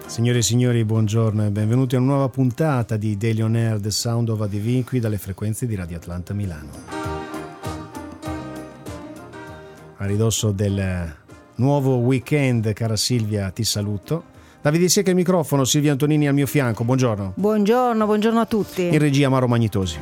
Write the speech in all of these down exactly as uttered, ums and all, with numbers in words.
Signore e signori, buongiorno e benvenuti a una nuova puntata di Daily On Air The Sound of A D V qui dalle frequenze di Radio Atlanta Milano. A ridosso del nuovo weekend, cara Silvia, ti saluto. Davide Sieca al microfono, Silvia Antonini al mio fianco, buongiorno. Buongiorno, buongiorno a tutti. In regia Mauro Magnitosi.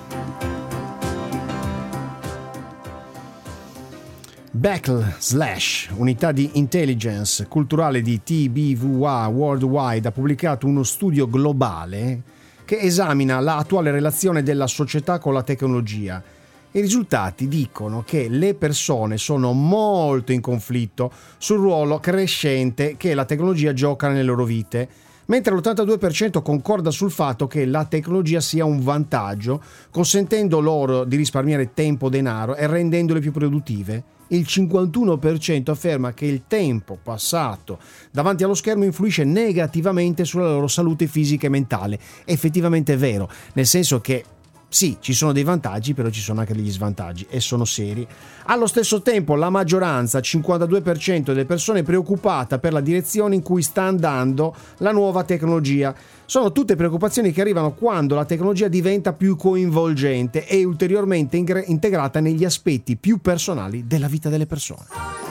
Backlash, unità di intelligence culturale di T B V A Worldwide, ha pubblicato uno studio globale che esamina l'attuale relazione della società con la tecnologia. I risultati dicono che le persone sono molto in conflitto sul ruolo crescente che la tecnologia gioca nelle loro vite, mentre l'ottantadue per cento concorda sul fatto che la tecnologia sia un vantaggio, consentendo loro di risparmiare tempo, denaro e rendendole più produttive. Il cinquantuno per cento afferma che il tempo passato davanti allo schermo influisce negativamente sulla loro salute fisica e mentale. È effettivamente vero, nel senso che sì, ci sono dei vantaggi, però ci sono anche degli svantaggi e sono seri. Allo stesso tempo la maggioranza, cinquantadue per cento delle persone, è preoccupata per la direzione in cui sta andando la nuova tecnologia. Sono tutte preoccupazioni che arrivano quando la tecnologia diventa più coinvolgente e ulteriormente ingre- integrata negli aspetti più personali della vita delle persone.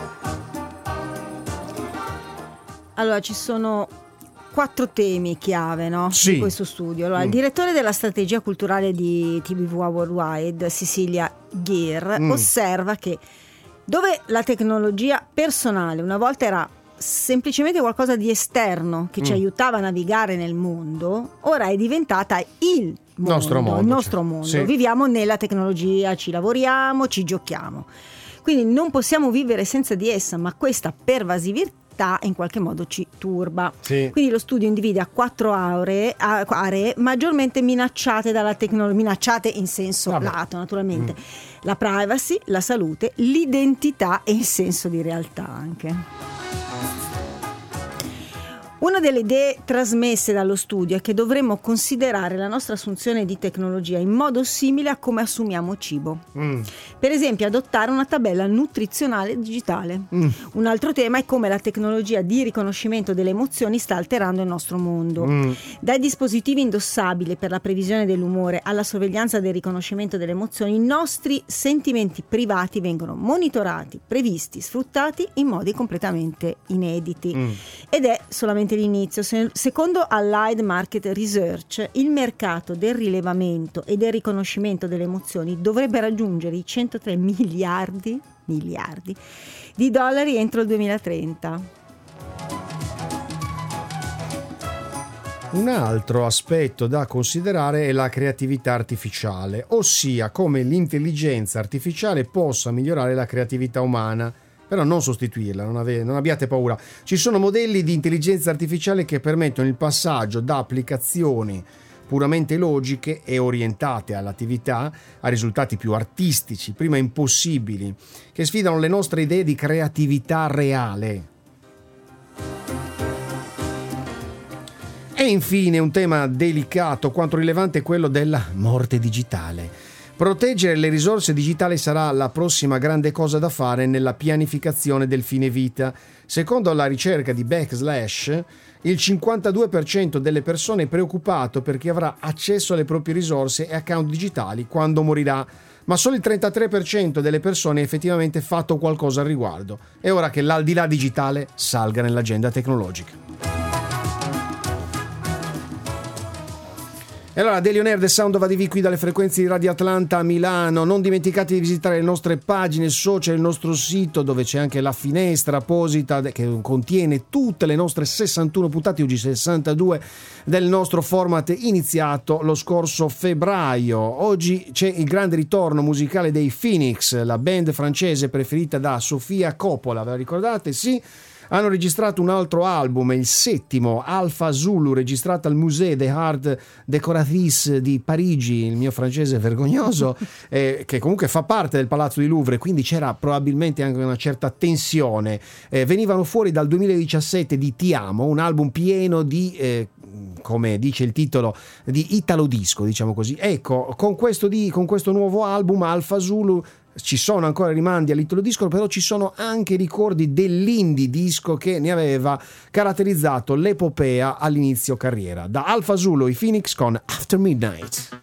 Allora, ci sono quattro temi chiave, no? Sì. Di questo studio. Allora, mm. il direttore della strategia culturale di T B V A Worldwide, Cecilia Geer, mm. osserva che dove la tecnologia personale una volta era semplicemente qualcosa di esterno che mm. ci aiutava a navigare nel mondo, ora è diventata il mondo, nostro mondo, il nostro cioè. mondo. Sì. Viviamo nella tecnologia, ci lavoriamo, ci giochiamo. Quindi non possiamo vivere senza di essa, ma questa pervasività in qualche modo ci turba. Sì. Quindi lo studio individua quattro aree, aree maggiormente minacciate dalla tecnologia, minacciate in senso Vabbè. lato naturalmente, Mm. la privacy, la salute, l'identità e il senso di realtà anche. Una delle idee trasmesse dallo studio è che dovremmo considerare la nostra assunzione di tecnologia in modo simile a come assumiamo cibo. Mm. Per esempio, adottare una tabella nutrizionale digitale. Mm. Un altro tema è come la tecnologia di riconoscimento delle emozioni sta alterando il nostro mondo. Mm. Dai dispositivi indossabili per la previsione dell'umore alla sorveglianza del riconoscimento delle emozioni, i nostri sentimenti privati vengono monitorati, previsti, sfruttati in modi completamente inediti. Mm. Ed è solamente l'inizio. Se- secondo Allied Market Research, il mercato del rilevamento e del riconoscimento delle emozioni dovrebbe raggiungere i centotré miliardi miliardi di dollari entro il duemilatrenta. Un altro aspetto da considerare è la creatività artificiale, ossia come l'intelligenza artificiale possa migliorare la creatività umana. Però non sostituirla, non, ave- non abbiate paura. Ci sono modelli di intelligenza artificiale che permettono il passaggio da applicazioni puramente logiche e orientate all'attività a risultati più artistici, prima impossibili, che sfidano le nostre idee di creatività reale. E infine un tema delicato quanto rilevante è quello della morte digitale. Proteggere le risorse digitali sarà la prossima grande cosa da fare nella pianificazione del fine vita. Secondo la ricerca di Backlash, il cinquantadue per cento delle persone è preoccupato per chi avrà accesso alle proprie risorse e account digitali quando morirà, ma solo il trentatré per cento delle persone ha effettivamente fatto qualcosa al riguardo. È ora che l'aldilà digitale salga nell'agenda tecnologica. E allora, Daily On Air, The Sound of A D V qui dalle frequenze di Radio Atlanta a Milano. Non dimenticate di visitare le nostre pagine social, il nostro sito dove c'è anche la finestra apposita che contiene tutte le nostre sessantuno puntate, oggi sessantadue, del nostro format iniziato lo scorso febbraio. Oggi c'è il grande ritorno musicale dei Phoenix, la band francese preferita da Sofia Coppola, ve la ricordate? Sì. Hanno registrato un altro album, il settimo, Alpha Zulu, registrato al Musée des Arts Décoratifs di Parigi, il mio francese vergognoso, eh, che comunque fa parte del Palazzo di Louvre, quindi c'era probabilmente anche una certa tensione. Eh, venivano fuori dal duemiladiciassette di Ti Amo, un album pieno di... Eh, come dice il titolo, di italo disco, diciamo così. Ecco, con questo, di, con questo nuovo album Alpha Zulu ci sono ancora rimandi all'Italo Disco, però ci sono anche ricordi dell'indie disco che ne aveva caratterizzato l'epopea all'inizio carriera. Da Alfa Zulu i Phoenix con After Midnight.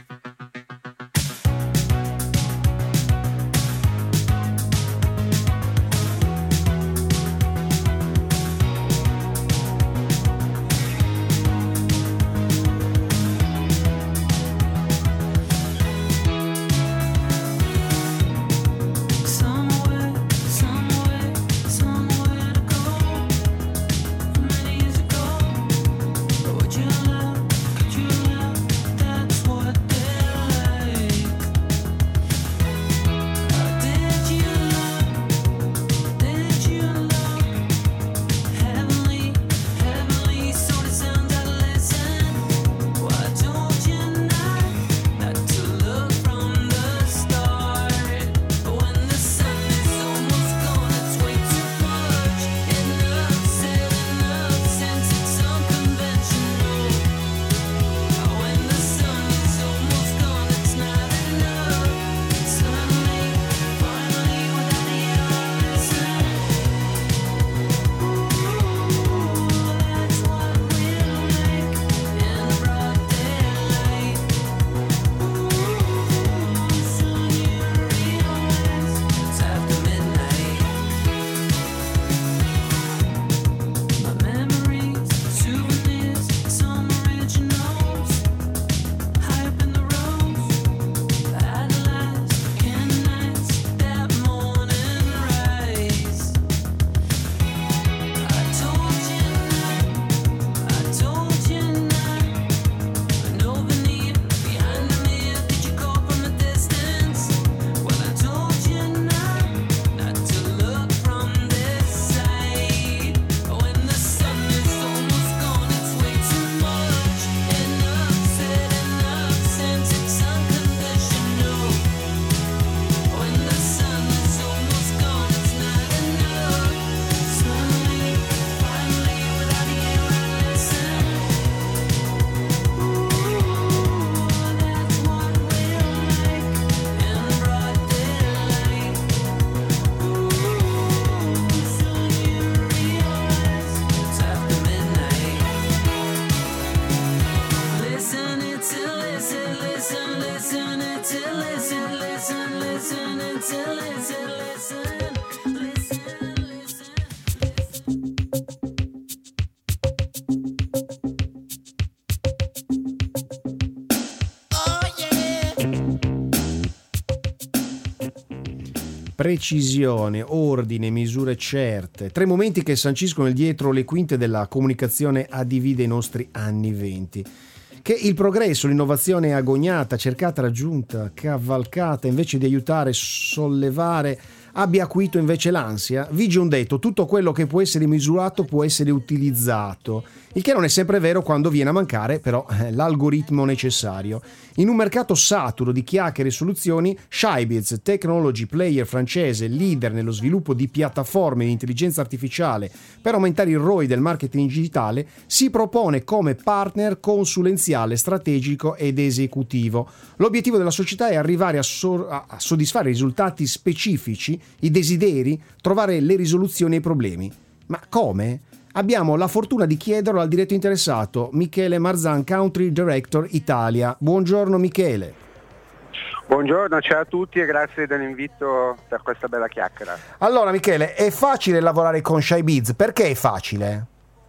Precisione, ordine, misure certe, tre momenti che sanciscono il dietro le quinte della comunicazione A D V dei nostri anni venti. Che il progresso, l'innovazione agognata, cercata, raggiunta, cavalcata, invece di aiutare, sollevare, abbia acuito invece l'ansia, vige un detto: tutto quello che può essere misurato può essere utilizzato, il che non è sempre vero quando viene a mancare però eh, l'algoritmo necessario. In un mercato saturo di chiacchiere e soluzioni, Shybiz, technology player francese, leader nello sviluppo di piattaforme di intelligenza artificiale per aumentare il R O I del marketing digitale, si propone come partner consulenziale, strategico ed esecutivo. L'obiettivo della società è arrivare a, so- a soddisfare i risultati specifici, i desideri, trovare le risoluzioni ai problemi. Ma come? Abbiamo la fortuna di chiederlo al diretto interessato, Michele Marzan, Country Director Italia. Buongiorno Michele. Buongiorno, ciao a tutti e grazie dell'invito per questa bella chiacchiera. Allora Michele, è facile lavorare con Shybiz? Perché è facile?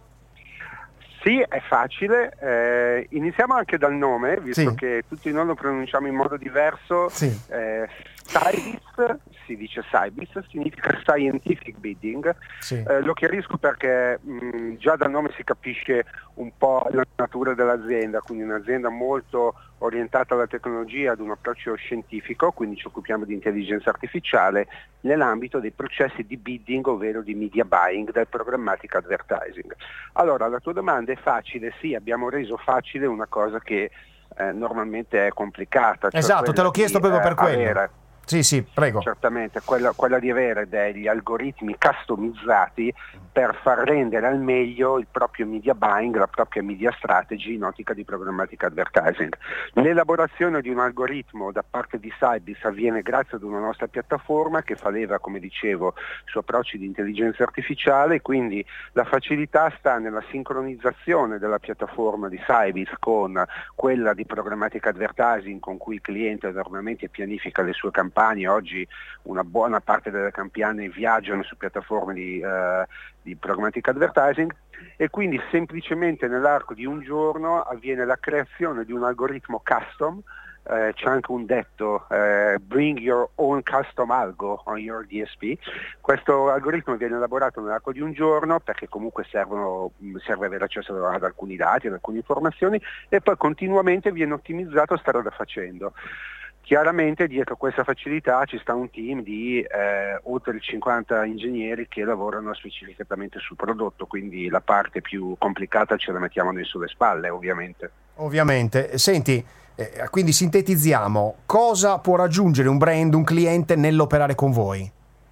Sì, è facile. Eh, iniziamo anche dal nome, visto sì. che tutti noi lo pronunciamo in modo diverso. Sì. Eh, Shybiz, si dice Shybiz, significa Scientific Bidding. Sì. Eh, lo chiarisco perché mh, già dal nome si capisce un po' la natura dell'azienda, quindi un'azienda molto orientata alla tecnologia, ad un approccio scientifico, quindi ci occupiamo di intelligenza artificiale nell'ambito dei processi di bidding, ovvero di media buying, del programmatic advertising. Allora, la tua domanda è facile, sì, abbiamo reso facile una cosa che eh, normalmente è complicata. Cioè esatto, te l'ho chiesto di, proprio per eh, quello. Avere, Sì, sì, prego. Certamente, quella, quella di avere degli algoritmi customizzati per far rendere al meglio il proprio media buying, la propria media strategy in ottica di programmatic advertising. L'elaborazione di un algoritmo da parte di Sybase avviene grazie ad una nostra piattaforma che fa leva, come dicevo, su approcci di intelligenza artificiale, quindi la facilità sta nella sincronizzazione della piattaforma di Sybase con quella di programmatic advertising con cui il cliente normalmente pianifica le sue campagne. Oggi una buona parte delle campagne viaggiano su piattaforme di, uh, di programmatic advertising e quindi semplicemente nell'arco di un giorno avviene la creazione di un algoritmo custom. Eh, c'è anche un detto, eh, bring your own custom algo on your D S P. Questo algoritmo viene elaborato nell'arco di un giorno perché comunque servono, serve avere accesso ad alcuni dati, ad alcune informazioni e poi continuamente viene ottimizzato strada facendo. Chiaramente dietro questa facilità ci sta un team di eh, oltre cinquanta ingegneri che lavorano specificatamente sul prodotto, quindi la parte più complicata ce la mettiamo noi sulle spalle, ovviamente. Ovviamente. Senti, eh, quindi sintetizziamo, cosa può raggiungere un brand, un cliente nell'operare con voi?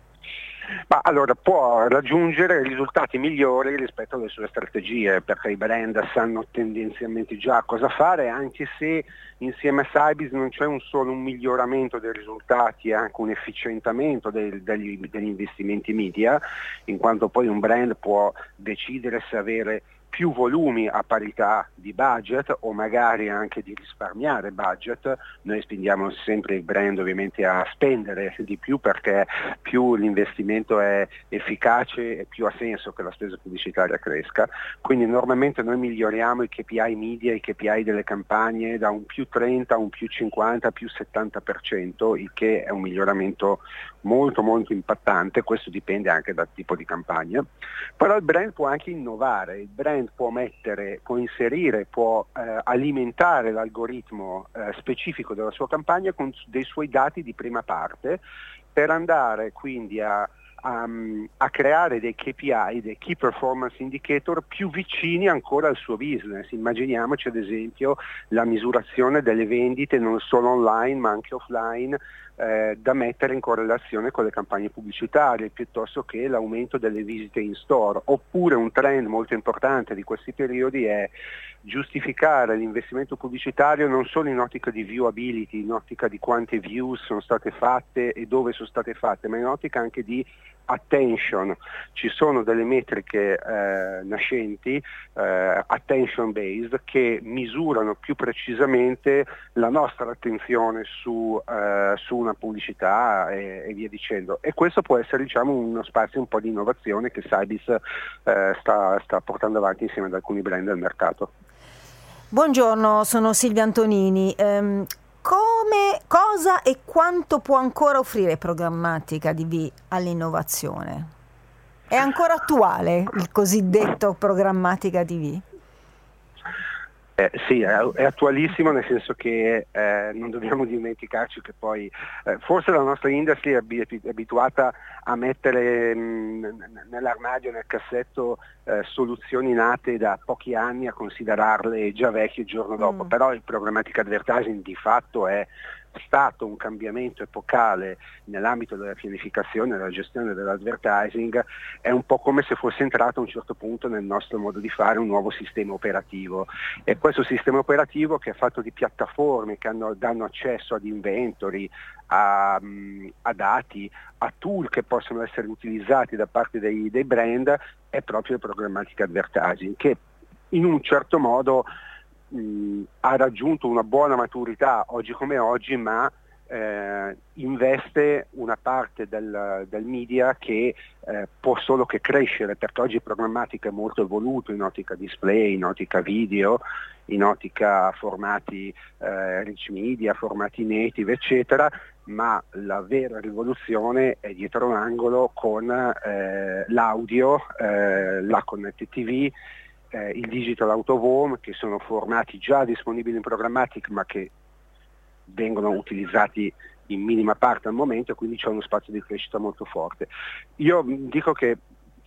Ma allora può raggiungere risultati migliori rispetto alle sue strategie, perché i brand sanno tendenzialmente già cosa fare, anche se insieme a Sybase non c'è un solo un miglioramento dei risultati, è anche un efficientamento del, degli, degli investimenti media, in quanto poi un brand può decidere se avere più volumi a parità di budget o magari anche di risparmiare budget. Noi spingiamo sempre il brand ovviamente a spendere di più perché più l'investimento è efficace e più ha senso che la spesa pubblicitaria cresca, quindi normalmente noi miglioriamo i K P I media, i K P I delle campagne da un più trenta a un più cinquanta, più settanta per cento, il che è un miglioramento molto molto impattante. Questo dipende anche dal tipo di campagna, però il brand può anche innovare, il brand può mettere, può inserire, può eh, alimentare l'algoritmo eh, specifico della sua campagna con dei suoi dati di prima parte per andare quindi a, a, a creare dei K P I, dei Key Performance Indicator più vicini ancora al suo business. Immaginiamoci ad esempio la misurazione delle vendite non solo online ma anche offline, Eh, da mettere in correlazione con le campagne pubblicitarie, piuttosto che l'aumento delle visite in store. Oppure un trend molto importante di questi periodi è giustificare l'investimento pubblicitario non solo in ottica di viewability, in ottica di quante views sono state fatte e dove sono state fatte, ma in ottica anche di attention. Ci sono delle metriche eh, nascenti, eh, attention based, che misurano più precisamente la nostra attenzione su, eh, su una pubblicità e, e via dicendo. E questo può essere, diciamo, uno spazio un po' di innovazione che Sybase eh, sta, sta portando avanti insieme ad alcuni brand del mercato. Buongiorno, sono Silvia Antonini. Um... Come, cosa e quanto può ancora offrire Programmatica D V all'innovazione? È ancora attuale il cosiddetto Programmatica D V? Eh, sì, è, è attualissimo, nel senso che eh, non dobbiamo dimenticarci che poi eh, forse la nostra industry è abituata a mettere mh, nell'armadio, nel cassetto eh, soluzioni nate da pochi anni, a considerarle già vecchie il giorno dopo, mm. però il programmatic advertising di fatto è stato un cambiamento epocale nell'ambito della pianificazione e della gestione dell'advertising. È un po' come se fosse entrato a un certo punto nel nostro modo di fare un nuovo sistema operativo, e questo sistema operativo, che è fatto di piattaforme che hanno, danno accesso ad inventory, a, a dati, a tool che possono essere utilizzati da parte dei, dei brand, è proprio il programmatic advertising, che in un certo modo mh, ha raggiunto una buona maturità oggi come oggi, ma eh, investe una parte del, del media che eh, può solo che crescere, perché oggi il programmatic è molto evoluto in ottica display, in ottica video, in ottica formati eh, rich media, formati native, eccetera, ma la vera rivoluzione è dietro un angolo con eh, l'audio, eh, la connected T V, eh, il digital out of home, che sono formati già disponibili in programmatic ma che vengono utilizzati in minima parte al momento, quindi c'è uno spazio di crescita molto forte. Io dico che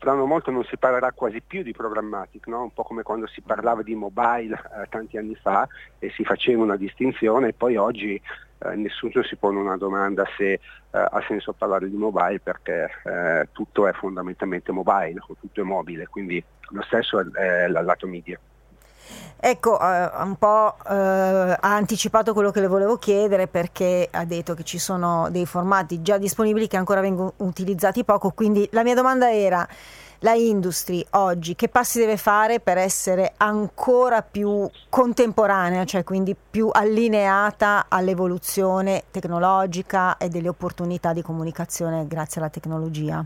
l'anno molto non si parlerà quasi più di programmatic, no? Un po' come quando si parlava di mobile eh, tanti anni fa e si faceva una distinzione, e poi oggi eh, nessuno si pone una domanda se eh, ha senso parlare di mobile, perché eh, tutto è fondamentalmente mobile, tutto è mobile, quindi lo stesso è, è il lato media. Ecco, eh, un po' eh, ha anticipato quello che le volevo chiedere, perché ha detto che ci sono dei formati già disponibili che ancora vengono utilizzati poco, quindi la mia domanda era: la industry oggi che passi deve fare per essere ancora più contemporanea, cioè quindi più allineata all'evoluzione tecnologica e delle opportunità di comunicazione grazie alla tecnologia?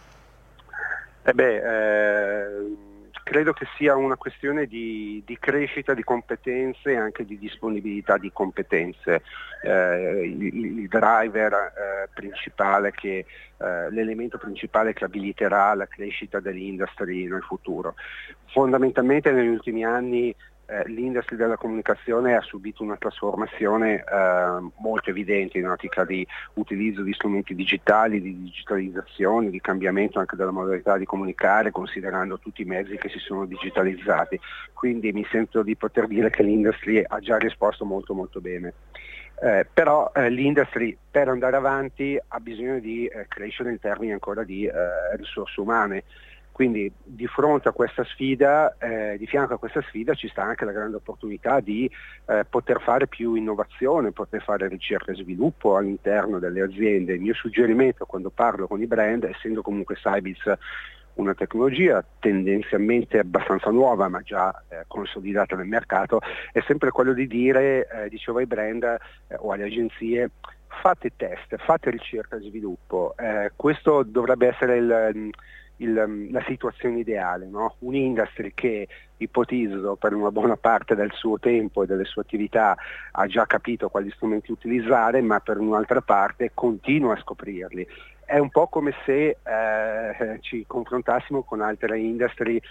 Eh beh, eh... credo che sia una questione di, di crescita di competenze e anche di disponibilità di competenze. Eh, il, il driver eh, principale, che, eh, l'elemento principale che abiliterà la crescita dell'industry nel futuro. Fondamentalmente negli ultimi anni eh, l'industry della comunicazione ha subito una trasformazione eh, molto evidente in ottica di utilizzo di strumenti digitali, di digitalizzazione, di cambiamento anche della modalità di comunicare, considerando tutti i mezzi che si sono digitalizzati. Quindi mi sento di poter dire che l'industry ha già risposto molto molto bene. Eh, però eh, l'industry, per andare avanti, ha bisogno di eh, crescere in termini ancora di eh, risorse umane. Quindi di fronte a questa sfida, eh, di fianco a questa sfida ci sta anche la grande opportunità di eh, poter fare più innovazione, poter fare ricerca e sviluppo all'interno delle aziende. Il mio suggerimento quando parlo con i brand, essendo comunque Sybase una tecnologia tendenzialmente abbastanza nuova ma già eh, consolidata nel mercato, è sempre quello di dire, eh, dicevo ai brand eh, o alle agenzie: fate test, fate ricerca e sviluppo. Eh, questo dovrebbe essere il... Il, la situazione ideale, no? Un'industry che, ipotizzo, per una buona parte del suo tempo e delle sue attività ha già capito quali strumenti utilizzare, ma per un'altra parte continua a scoprirli. È un po' come se eh, ci confrontassimo con altre industry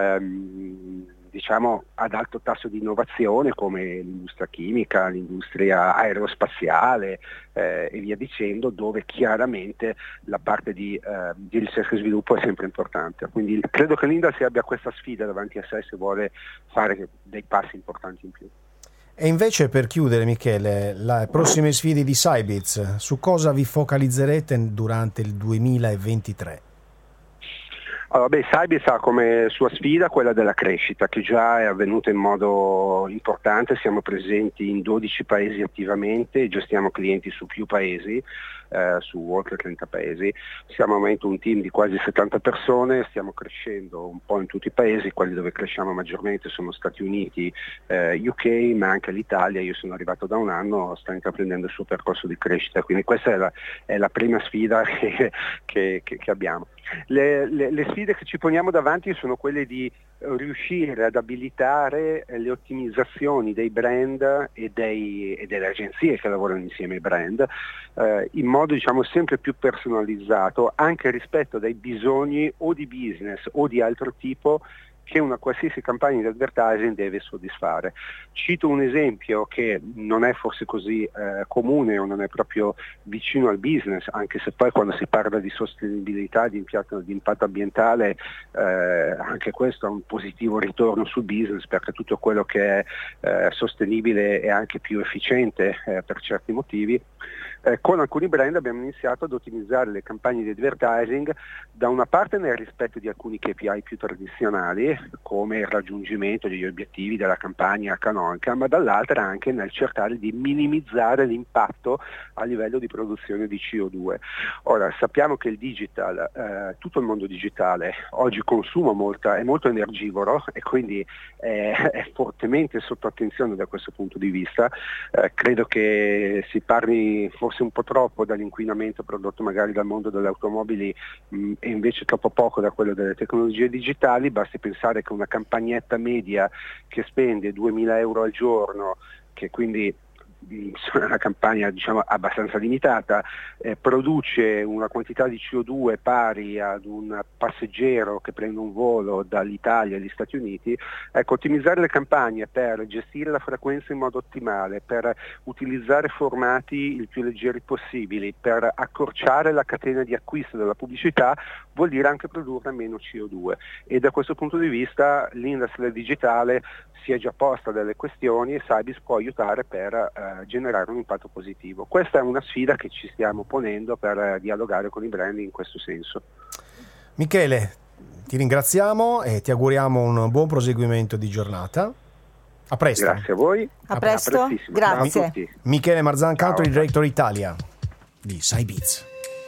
ehm, diciamo ad alto tasso di innovazione, come l'industria chimica, l'industria aerospaziale eh, e via dicendo, dove chiaramente la parte di, eh, di ricerca e sviluppo è sempre importante. Quindi credo che l'industria abbia questa sfida davanti a sé se vuole fare dei passi importanti in più. E invece, per chiudere, Michele, le prossime sfide di Sybase, su cosa vi focalizzerete durante il duemilaventitré? Allora, beh, Sybase ha come sua sfida quella della crescita, che già è avvenuta in modo importante. Siamo presenti in dodici paesi attivamente, gestiamo clienti su più paesi, eh, su oltre trenta paesi. Siamo al momento un team di quasi settanta persone, stiamo crescendo un po' in tutti i paesi. Quelli dove cresciamo maggiormente sono Stati Uniti, eh, U K, ma anche l'Italia. Io sono arrivato da un anno, sta intraprendendo il suo percorso di crescita, quindi questa è la, è la prima sfida che, che, che, che abbiamo. Le, le, le sfide che ci poniamo davanti sono quelle di riuscire ad abilitare le ottimizzazioni dei brand e, dei, e delle agenzie che lavorano insieme ai brand eh, in modo, diciamo, sempre più personalizzato, anche rispetto ai bisogni o di business o di altro tipo che una qualsiasi campagna di advertising deve soddisfare. Cito un esempio che non è forse così eh, comune o non è proprio vicino al business, anche se poi quando si parla di sostenibilità, di impatto, di impatto ambientale, eh, anche questo ha un positivo ritorno sul business, perché tutto quello che è eh, sostenibile è anche più efficiente eh, per certi motivi. Eh, con alcuni brand abbiamo iniziato ad ottimizzare le campagne di advertising, da una parte nel rispetto di alcuni K P I più tradizionali, come il raggiungimento degli obiettivi della campagna canonica, ma dall'altra anche nel cercare di minimizzare l'impatto a livello di produzione di C O due. Ora, sappiamo che il digital, eh, tutto il mondo digitale oggi consuma molta, è molto energivoro e quindi è, è fortemente sotto attenzione da questo punto di vista. Eh, credo che si parli forse un po' troppo dall'inquinamento prodotto magari dal mondo delle automobili mh, e invece troppo poco da quello delle tecnologie digitali. Basti pensare che una campagnetta media che spende duemila euro al giorno, che quindi una campagna diciamo abbastanza limitata, eh, produce una quantità di C O due pari ad un passeggero che prende un volo dall'Italia agli Stati Uniti. Ecco, ottimizzare le campagne per gestire la frequenza in modo ottimale, per utilizzare formati il più leggeri possibili, per accorciare la catena di acquisto della pubblicità, vuol dire anche produrre meno C O due, e da questo punto di vista l'industria digitale si è già posta delle questioni e Cybis può aiutare per eh, generare un impatto positivo. Questa è una sfida che ci stiamo ponendo per eh, dialogare con i brand in questo senso. Michele, ti ringraziamo e ti auguriamo un buon proseguimento di giornata. A presto. Grazie a voi. A presto. Grazie. Ciao a tutti. Michele Marzan, Ciao. Country Director Italia di Cybis.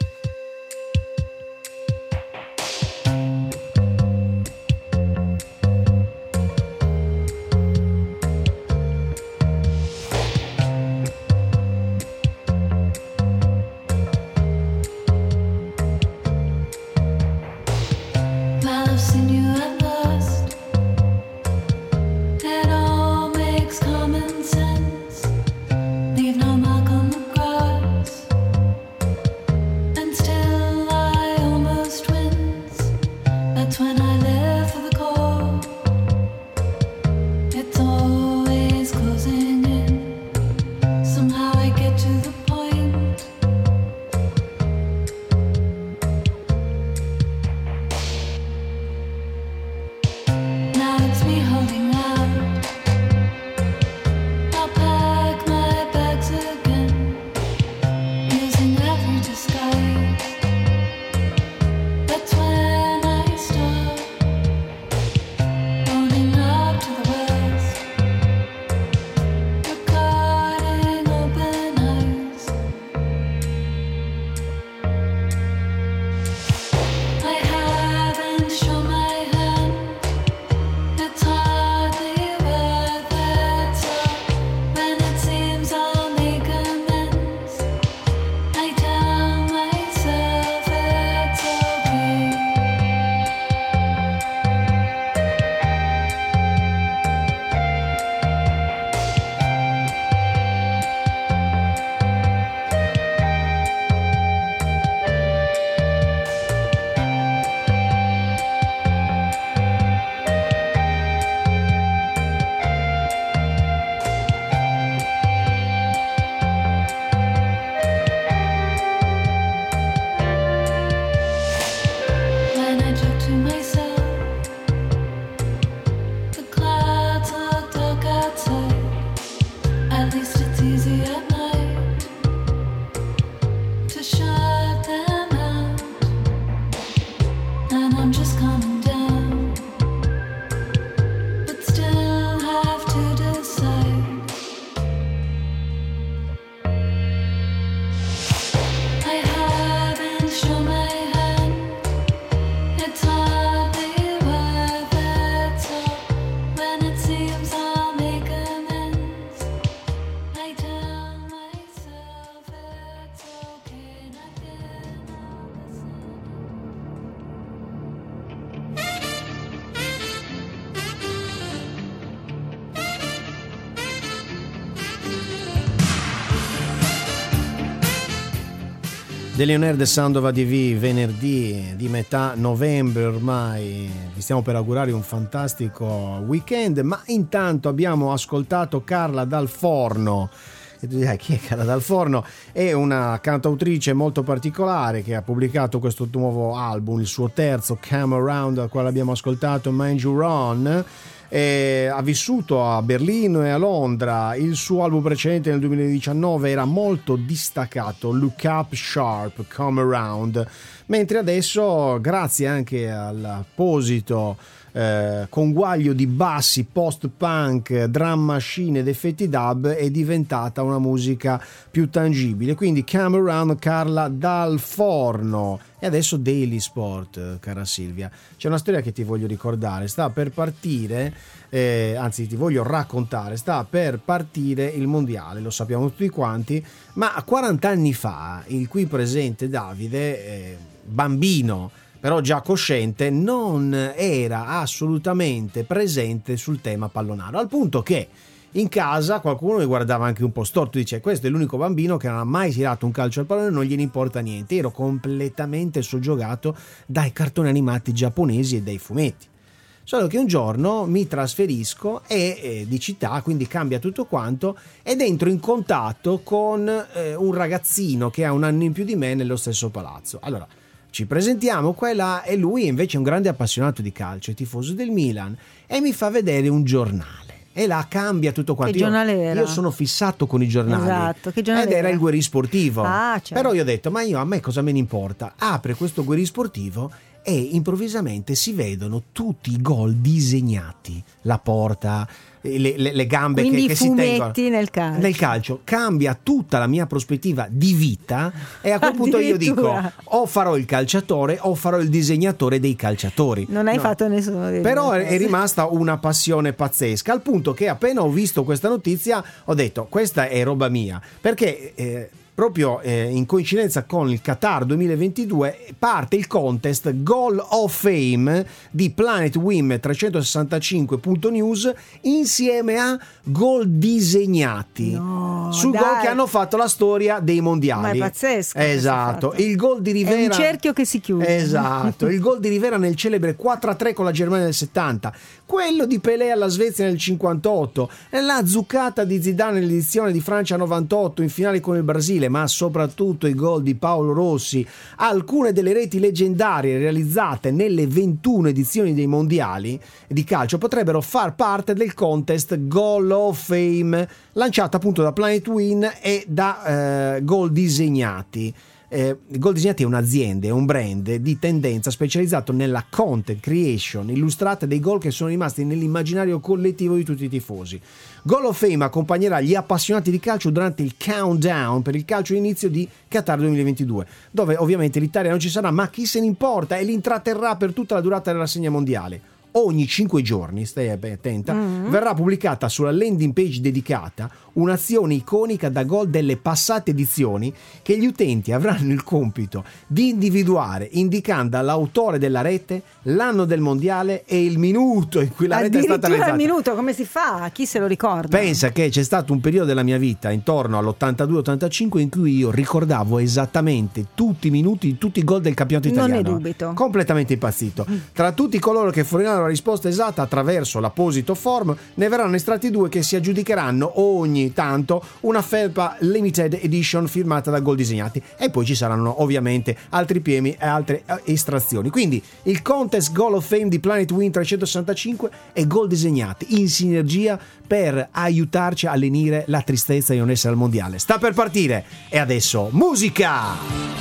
Dell'On Air The Sound of A D V, venerdì di metà novembre ormai. Vi stiamo per augurare un fantastico weekend, ma intanto abbiamo ascoltato Carla Dal Forno. E tu dirai, chi è Carla Dal Forno? È una cantautrice molto particolare che ha pubblicato questo nuovo album, il suo terzo, Come Around, al quale abbiamo ascoltato Mind You Run. E ha vissuto a Berlino e a Londra. Il suo album precedente nel duemiladiciannove era molto distaccato, Look Up Sharp, Come Around, mentre adesso, grazie anche all'apposito eh, conguaglio di bassi post-punk, drum machine ed effetti dub, è diventata una musica più tangibile. Quindi Come Around, Carla Dal Forno. E adesso Daily Sport, cara Silvia. C'è una storia che ti voglio ricordare, sta per partire, eh, anzi ti voglio raccontare, sta per partire il mondiale, lo sappiamo tutti quanti, ma quaranta anni fa il qui presente Davide, eh, bambino, però già cosciente, non era assolutamente presente sul tema pallonaro, al punto che in casa qualcuno mi guardava anche un po' storto, dice questo è l'unico bambino che non ha mai tirato un calcio al pallone, non gliene importa niente. Ero completamente soggiogato dai cartoni animati giapponesi e dai fumetti. Solo che un giorno mi trasferisco e, eh, di città, quindi cambia tutto quanto, ed entro in contatto con eh, un ragazzino che ha un anno in più di me nello stesso palazzo. Allora ci presentiamo qua e là, e lui invece è un grande appassionato di calcio, è tifoso del Milan, e mi fa vedere un giornale. E là cambia tutto quanto. Che giornale era? Io sono fissato con i giornali. Esatto, che giornale ed era, era? il Guerriero Sportivo. Ah, certo. Però io ho detto, ma io a me cosa me ne importa? Apre questo Guerriero Sportivo e improvvisamente si vedono tutti i gol disegnati, la porta, le, le, le gambe Quindi che, che si tengono nel calcio. nel calcio. Cambia tutta la mia prospettiva di vita, e a quel punto io dico o farò il calciatore o farò il disegnatore dei calciatori. Non hai no. fatto nessuno dei Però due è, è rimasta una passione pazzesca, al punto che appena ho visto questa notizia ho detto questa è roba mia, perché eh, proprio eh, in coincidenza con il Qatar duemilaventidue parte il contest Goal of Fame di PlanetWim trecentosessantacinque punto news insieme a gol disegnati no, su dai. gol che hanno fatto la storia dei mondiali. Ma è pazzesco. Esatto, il gol di Rivera è un cerchio che si chiude. Esatto, il gol di Rivera nel celebre quattro a tre con la Germania del settanta, quello di Pelé alla Svezia nel cinquantotto, la zuccata di Zidane nell'edizione di Francia novantotto in finale con il Brasile, ma soprattutto i gol di Paolo Rossi, alcune delle reti leggendarie realizzate nelle ventuno edizioni dei mondiali di calcio potrebbero far parte del contest Goal of Fame lanciato appunto da PlanetWin e da eh, Gol Disegnati. Eh, Gol Disegnati è un'azienda, è un brand di tendenza specializzato nella content creation illustrata dei gol che sono rimasti nell'immaginario collettivo di tutti i tifosi. Goal of Fame accompagnerà gli appassionati di calcio durante il countdown per il calcio inizio di Qatar duemilaventidue, dove ovviamente l'Italia non ci sarà, ma chi se ne importa, e li intratterrà per tutta la durata della rassegna mondiale. Ogni cinque giorni, stai attenta, mm-hmm. verrà pubblicata sulla landing page dedicata un'azione iconica da gol delle passate edizioni che gli utenti avranno il compito di individuare indicando all'autore della rete l'anno del mondiale e il minuto in cui la rete è stata realizzata. Il minuto, come si fa? Chi se lo ricorda? Pensa che c'è stato un periodo della mia vita intorno all'ottantadue ottantacinque in cui io ricordavo esattamente tutti i minuti di tutti i gol del campionato italiano. Non ne dubito. Completamente impazzito. Tra tutti coloro che forniranno la risposta esatta attraverso l'apposito form ne verranno estratti due che si aggiudicheranno ogni tanto una felpa limited edition firmata da Gol Disegnati, e poi ci saranno ovviamente altri premi e altre estrazioni. Quindi il contest Goal of Fame di PlanetWin trecentosessantacinque e Gol Disegnati in sinergia per aiutarci a lenire la tristezza di non essere al mondiale. Sta per partire, e adesso musica!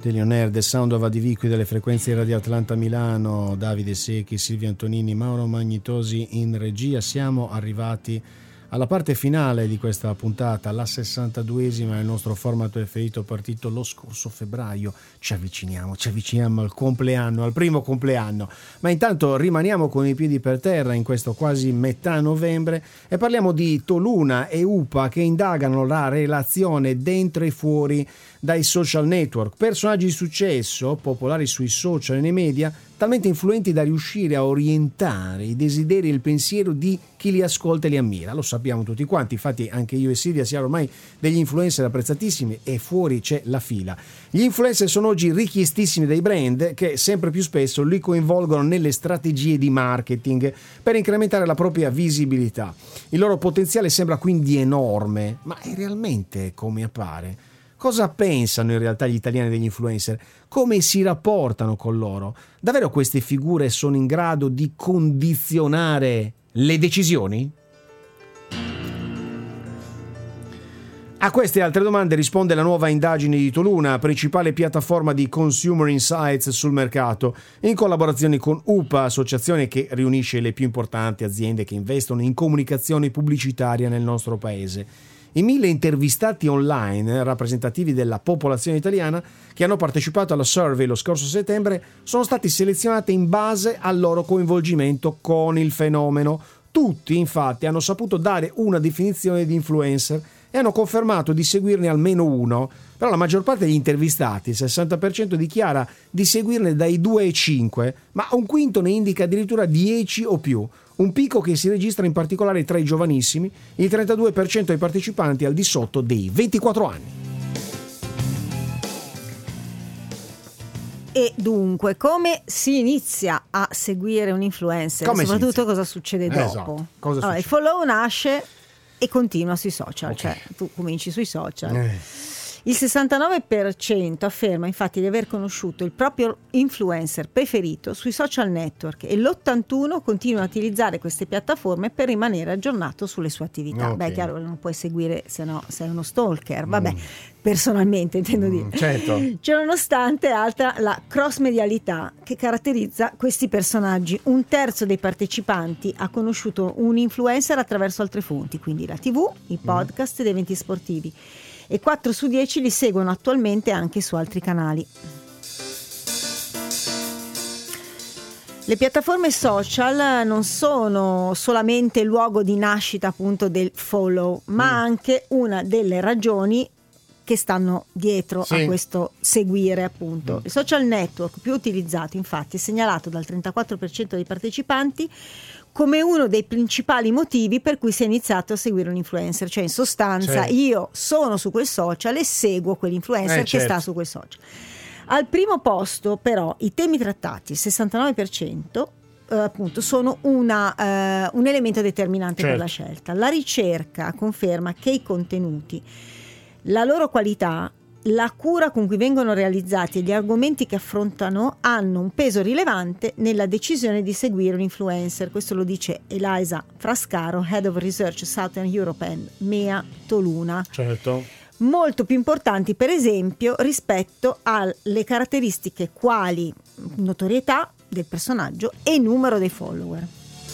degli On Air, The Sound of Adivico delle frequenze di Radio Atlanta Milano, Davide Secchi, Silvia Antonini, Mauro Magnitosi in regia. Siamo arrivati alla parte finale di questa puntata, la sessantaduesima del nostro format preferito, partito lo scorso febbraio. Ci avviciniamo, ci avviciniamo al compleanno, al primo compleanno, ma intanto rimaniamo con i piedi per terra in questo quasi metà novembre e parliamo di Toluna e U P A che indagano la relazione dentro e fuori dai social network. Personaggi di successo, popolari sui social e nei media, talmente influenti da riuscire a orientare i desideri e il pensiero di chi li ascolta e li ammira. Lo sappiamo tutti quanti, infatti anche io e Silvia siamo ormai degli influencer apprezzatissimi e fuori c'è la fila. Gli influencer sono oggi richiestissimi dai brand che sempre più spesso li coinvolgono nelle strategie di marketing per incrementare la propria visibilità. Il loro potenziale sembra quindi enorme, ma è realmente come appare? Cosa pensano in realtà gli italiani degli influencer? Come si rapportano con loro? Davvero queste figure sono in grado di condizionare le decisioni? A queste e altre domande risponde la nuova indagine di Toluna, principale piattaforma di consumer insights sul mercato, in collaborazione con U P A, associazione che riunisce le più importanti aziende che investono in comunicazione pubblicitaria nel nostro paese. I mille intervistati online rappresentativi della popolazione italiana che hanno partecipato alla survey lo scorso settembre sono stati selezionati in base al loro coinvolgimento con il fenomeno. Tutti, infatti, hanno saputo dare una definizione di influencer e hanno confermato di seguirne almeno uno, però la maggior parte degli intervistati, il sessanta per cento, dichiara di seguirne dai due ai cinque, ma un quinto ne indica addirittura dieci o più. Un picco che si registra in particolare tra i giovanissimi, il trentadue per cento dei partecipanti al di sotto dei ventiquattro anni. E dunque, come si inizia a seguire un influencer? Come soprattutto cosa succede dopo? Esatto. Cosa allora, succede? Il follow nasce e continua sui social, Okay. cioè tu cominci sui social. Eh. Il sessantanove per cento afferma infatti di aver conosciuto il proprio influencer preferito sui social network e l'ottantuno continua a utilizzare queste piattaforme per rimanere aggiornato sulle sue attività. Okay. Beh, chiaro, non puoi seguire se no sei uno stalker, vabbè, mm. personalmente intendo dire. Mm, certo. Ciononostante è alta la cross-medialità che caratterizza questi personaggi. Un terzo dei partecipanti ha conosciuto un influencer attraverso altre fonti, quindi la tivù, i podcast ed eventi sportivi. E quattro su dieci li seguono attualmente anche su altri canali. Le piattaforme social non sono solamente il luogo di nascita appunto del follow, ma mm. anche una delle ragioni che stanno dietro sì. a questo seguire appunto. Mm. Il social network più utilizzato infatti è segnalato dal trentaquattro per cento dei partecipanti come uno dei principali motivi per cui si è iniziato a seguire un influencer, cioè in sostanza certo. io sono su quel social e seguo quell'influencer eh, che certo. sta su quel social. Al primo posto però i temi trattati, il sessantanove per cento eh, appunto sono una, eh, un elemento determinante certo. per la scelta. La ricerca conferma che i contenuti, la loro qualità, la cura con cui vengono realizzati e gli argomenti che affrontano hanno un peso rilevante nella decisione di seguire un influencer. Questo lo dice Elisa Frascaro, Head of Research Southern Europe and M E A Toluna. Certo. Molto più importanti, per esempio, rispetto alle caratteristiche quali notorietà del personaggio e numero dei follower.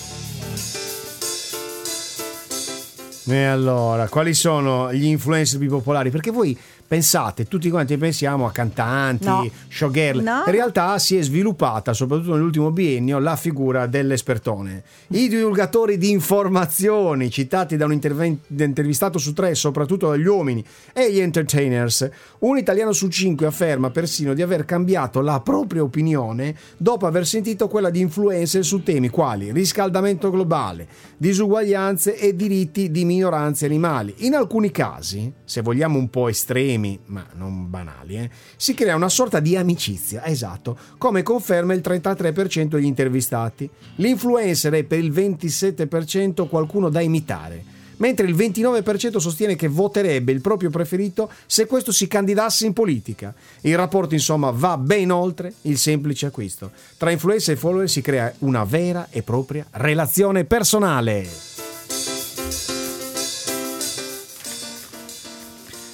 E allora, quali sono gli influencer più popolari? Perché voi pensate, tutti quanti pensiamo a cantanti, no. showgirl. No. In realtà si è sviluppata, soprattutto nell'ultimo biennio, la figura dell'espertone. I divulgatori di informazioni, citati da un interven- intervistato su tre, soprattutto dagli uomini, e gli entertainers. Un italiano su cinque afferma persino di aver cambiato la propria opinione dopo aver sentito quella di influencer su temi quali riscaldamento globale, disuguaglianze e diritti di minoranze animali. In alcuni casi, se vogliamo un po' estremi, ma non banali, eh, si crea una sorta di amicizia, esatto, come conferma il trentatré per cento degli intervistati. L'influencer è per il ventisette per cento qualcuno da imitare, mentre il ventinove per cento sostiene che voterebbe il proprio preferito se questo si candidasse in politica. Il rapporto, insomma, va ben oltre il semplice acquisto. Tra influencer e follower si crea una vera e propria relazione personale.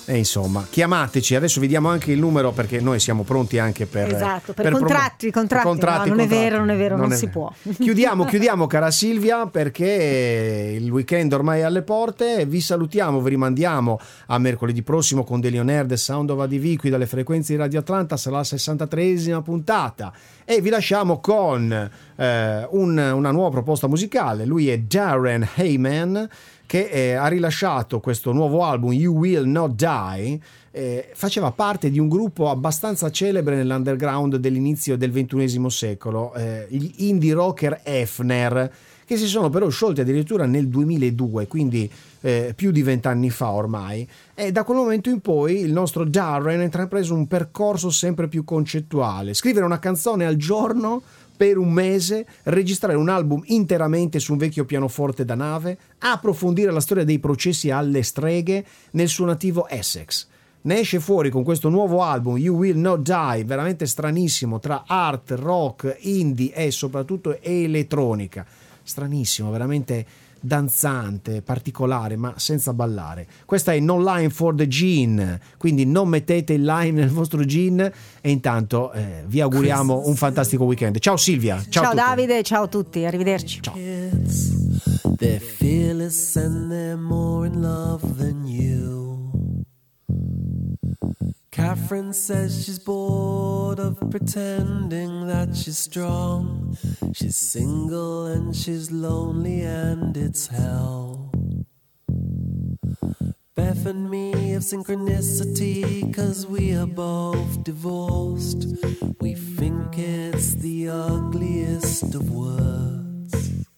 E insomma, chiamateci, adesso vi diamo anche il numero perché noi siamo pronti anche per esatto, per, per contratti, promo- contratti, contratti, no, non contratti. è vero, non è vero, non, non è si vero. può. Chiudiamo, chiudiamo cara Silvia, perché il weekend ormai è alle porte. Vi salutiamo, vi rimandiamo a mercoledì prossimo con Daily On Air, The Sound of A D V qui dalle frequenze di Radio Atlanta, sarà la sessantatreesima puntata e vi lasciamo con eh, un, una nuova proposta musicale. Lui è Darren Hayman, che eh, ha rilasciato questo nuovo album You Will Not Die. Eh, faceva parte di un gruppo abbastanza celebre nell'underground dell'inizio del ventunesimo secolo, eh, gli indie rocker Hefner, che si sono però sciolti addirittura nel duemiladue, quindi eh, più di vent'anni fa ormai, e da quel momento in poi il nostro Darren ha intrapreso un percorso sempre più concettuale: scrivere una canzone al giorno per un mese, registrare un album interamente su un vecchio pianoforte da nave, approfondire la storia dei processi alle streghe nel suo nativo Essex. Ne esce fuori con questo nuovo album You Will Not Die, veramente stranissimo, tra art, rock, indie e soprattutto elettronica. Stranissimo, veramente danzante, particolare, ma senza ballare. Questa è No Lime for the Gin, quindi non mettete il lime nel vostro gin. E intanto eh, vi auguriamo un fantastico weekend. Ciao Silvia, ciao, ciao a tutti. Davide, ciao a tutti, arrivederci. Ciao. They're fearless and they're more in love than you. Catherine says she's bored of pretending that she's strong. She's single and she's lonely and it's hell. Beth and me have synchronicity 'cause we are both divorced. We think it's the ugliest of words.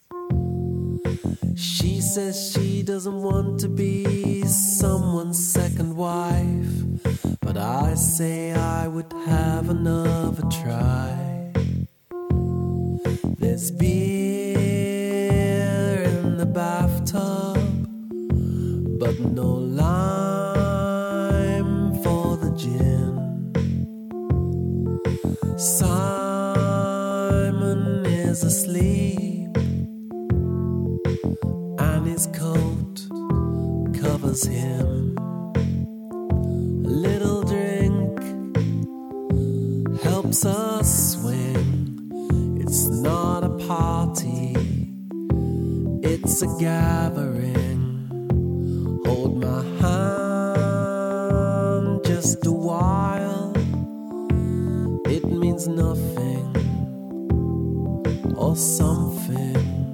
She says she doesn't want to be someone's second wife, but I say I would have another try. There's beer in the bathtub, but no lime for the gin. Simon is asleep and his coat covers him. A little drink helps us swing. It's not a party, it's a gathering. Hold my hand just a while. It means nothing or something.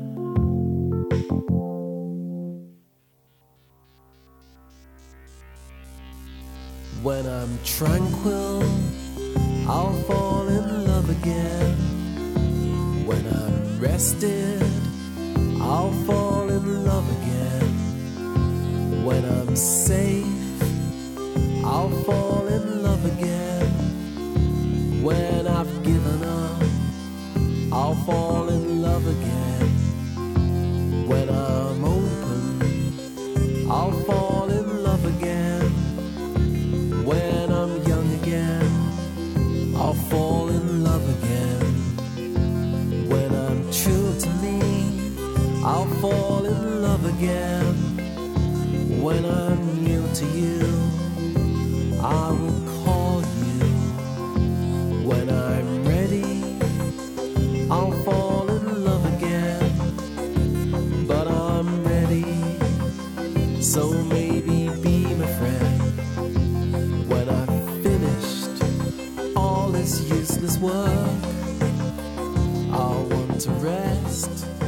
When I'm tranquil, I'll fall in love again. When I'm rested, I'll fall in love again. When I'm safe, I'll fall in love again. When I've given up, I'll fall in love again. When I'm open, I'll fall in love again. When I'm young again, I'll fall in love again. When I'm true to me, I'll fall in love again. When I'm new to you, I will call you. When I'm ready, I'll fall in love again. But I'm ready, so maybe be my friend. When I've finished all this useless work, I want to rest.